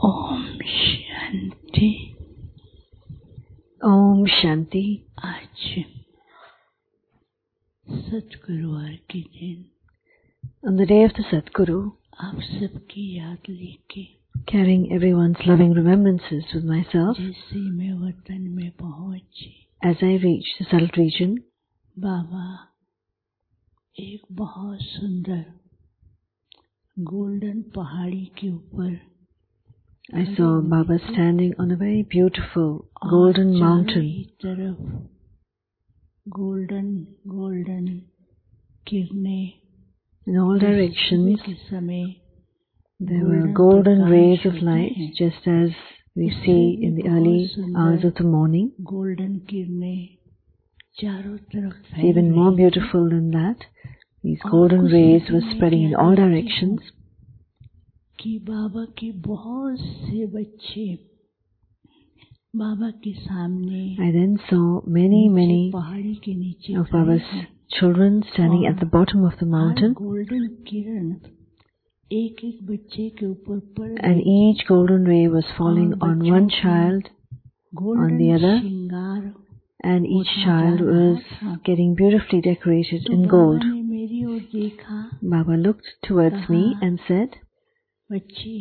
ओम शांति। ओम शांति। आज सतगुरुवार के दिन On the day of the Sadguru, आप सबकी याद लेके carrying everyone's loving remembrances with myself, जैसे मैं वतन में पहुंची, as I reached the Salt region, बाबा एक बहुत सुंदर गोल्डन पहाड़ी के ऊपर I saw Baba standing on a very beautiful golden mountain. तरफ गोल्डन गोल्डन किरणें, In all directions, के समय there were golden rays of light, just as we see in the early hours of the morning. Golden किरणें चारों तरफ It's even more beautiful than that. These golden rays were spreading in all directions. कि बाबा के बहुत से बच्चे बाबा के सामने I then saw many पहाड़ी के नीचे of Baba's children standing at the bottom of the mountain, golden किरण एक एक बच्चे के ऊपर पड़ and each golden ray was falling on one child, on the other, श्रृंगार and each child was getting beautifully decorated in gold. ने मेरी ओर देखा, Baba looked towards me and said, बच्चे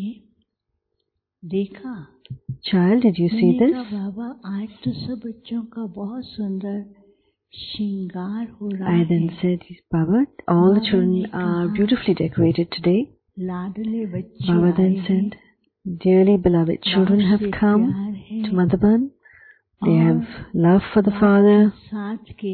देखा, "Child, did you see this?" बाबा आज तो सब बच्चों का बहुत सुंदर श्रृंगार हो रहा I है। then said, "Baba, all the children are beautifully decorated today." लाडले बच्चे Baba then said, "Dearly beloved children have come to Madhaban. They have love for the Father, साथ के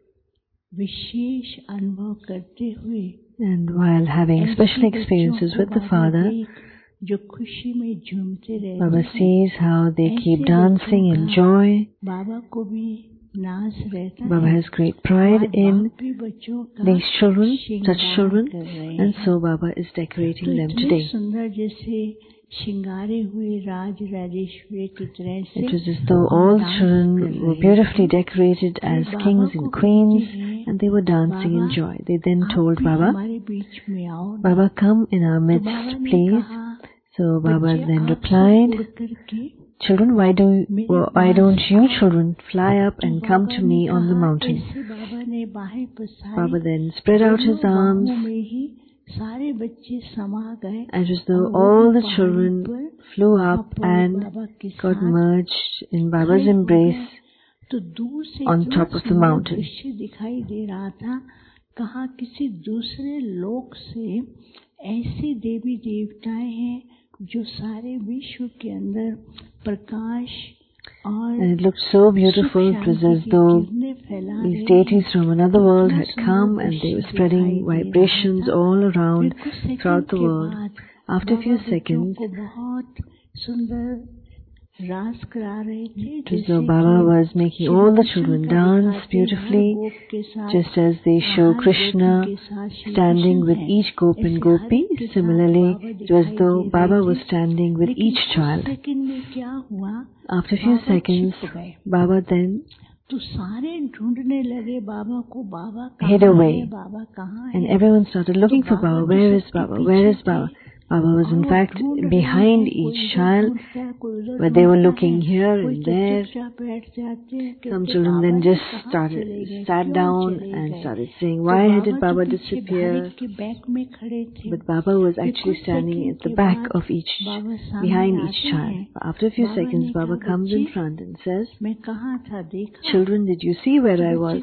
विशेष अनुभव करते हुए and while having special experiences with the Father, जो खुशी में झूमते रहते Baba sees how they keep dancing in joy. बाबा को भी नाज रहता Baba has great pride in है बच्चों का these children, such children, कर रहे हैं। and so Baba is decorating them today. सुंदर जैसे श्रृंगारे हुए राज राजेश्वरी की तरह से It was as though all the children were beautifully decorated as kings and queens, and they were dancing in joy. They then told Baba, हमारे बीच में आओ। "Baba, come in our midst, please." So Baba then replied, "Children, why don't you children fly up and come to me on the mountain?" Baba then spread out his arms, सारे बच्चे समा गए, as though all the children flew up and got merged in Baba's embrace तो दूर से on top of the mountain. दृश्य दिखाई दे रहा था। कहा किसी दूसरे लोक से ऐसे देवी देवताएं हैं जो सारे विश्व के अंदर प्रकाश और And it looked so beautiful. It was as though these deities from another world had come and they were spreading vibrations all around throughout the world. After a few seconds, बहुत सुंदर रास करा रहे थे, it was as though Baba was making all the children dance beautifully, just as they show Krishna standing with each gop and gopi. Similarly, it was as though Baba was standing with each child. After a few seconds, Baba then तो सारे ढूंढने लगे बाबा को, बाबा hid away, बाबा कहाँ है? and everyone started looking for Baba. Where is Baba? Where is Baba? Baba was in fact behind each child, but they were looking here and there. Some children then just sat down and started saying, "Why did Baba disappear?" But Baba was actually standing at the back of behind each child. After a few seconds, Baba comes in front and says, "Children, did you see where I was?"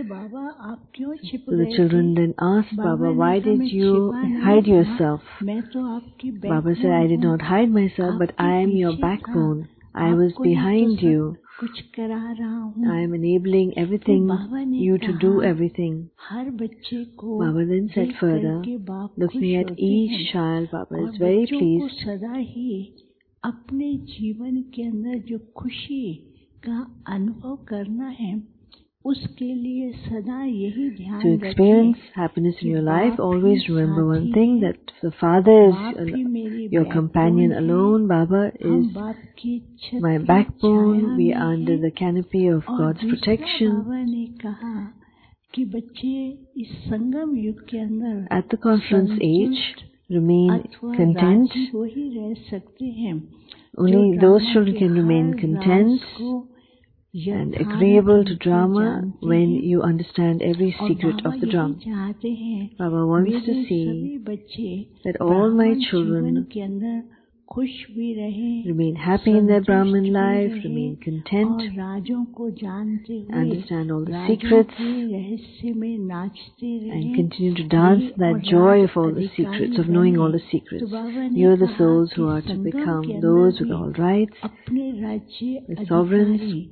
So the children then asked Baba, "Why did you hide yourself?" Baba said, "I did not hide myself, but I am your backbone. I was behind you. I am enabling everything, you to do everything." Baba then said further, looking at each child, Baba is very pleased. सदा ही अपने जीवन के अंदर जो खुशी का अनुभव करना है, उसके लिए सदा यही ध्यान To experience happiness in your life, always remember one thing, that the Father is your companion alone. Baba is my backbone. We are under the canopy of God's protection. बाबा ने कहा कि बच्चे इस संगम युग के अंदर At the confluence age, remain content. वही रह सकते हैं Only those children can remain content and agreeable to drama when you understand every secret of the drama. Baba wants to see that all my children remain happy in their Brahmin life, remain content, understand all the secrets, and continue to dance that joy of all the secrets, of knowing all the secrets. You are the souls who are to become those with all rights, the sovereigns.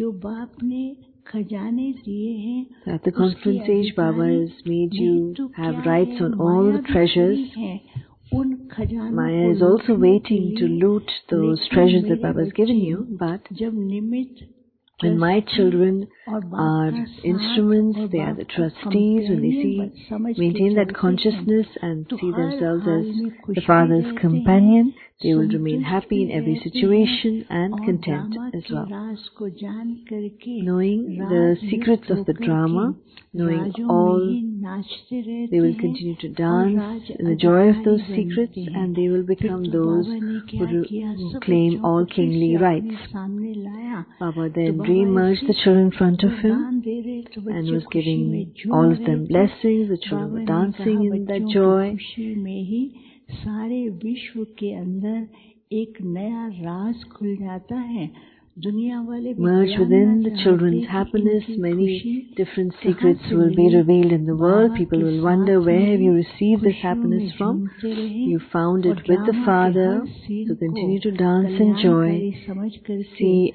At the conference age, Baba has made you have rights on all the treasures. Maya is also waiting to loot those treasures that Baba has given you, but when my children are instruments, they are the trustees, when they maintain that consciousness and see themselves as the Father's companion, they will remain happy in every situation and content as well. Knowing the secrets of the drama, knowing all, they will continue to dance in the joy of those secrets, and they will become those who claim all kingly rights. Baba then re-emerged the children in front of him and was giving all of them blessings. The children were dancing in that joy. सारे विश्व के अंदर एक नया राज खुल जाता है. Merge within the children's happiness. Many different secrets will be revealed in the world. People will wonder, where have you received this happiness from? You found it with the Father. So continue to dance in joy. See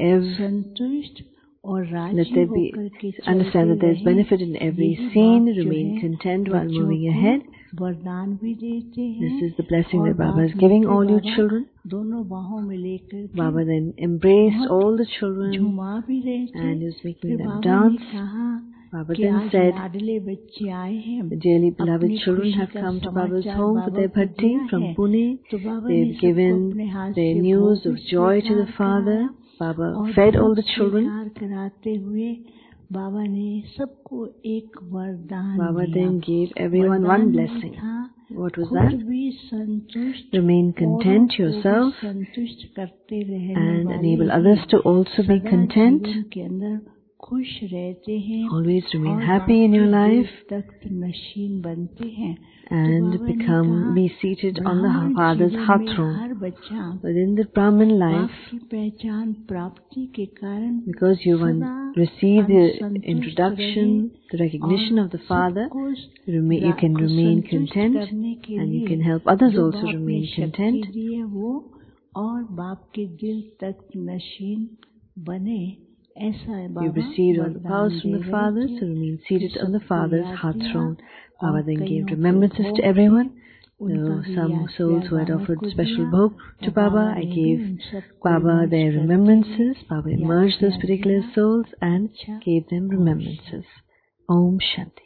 let there be, understand that there is benefit in every scene. Remain content while moving ahead. This is the blessing that Baba is giving all you children. Baba then embraced all the children and he was making them dance. Baba then said, the dearly beloved children have come to Baba's home for their bhakti from Pune. They have given their news of joy to the Father. Baba fed all the children. Baba then gave everyone one blessing. What was that? Remain content yourself and enable others to also be content. Always remain happy in your life and be seated on the Father's heart throne. Within the Brahmin life, because you receive the introduction, the recognition of the Father, you can remain content and you can help others also remain content. You received all the powers from the Father, so remain seated on the Father's heart throne. Baba then gave remembrances to everyone. Some souls who had offered special bhog to Baba, I gave Baba their remembrances. Baba emerged those particular souls and gave them remembrances. Om Shanti.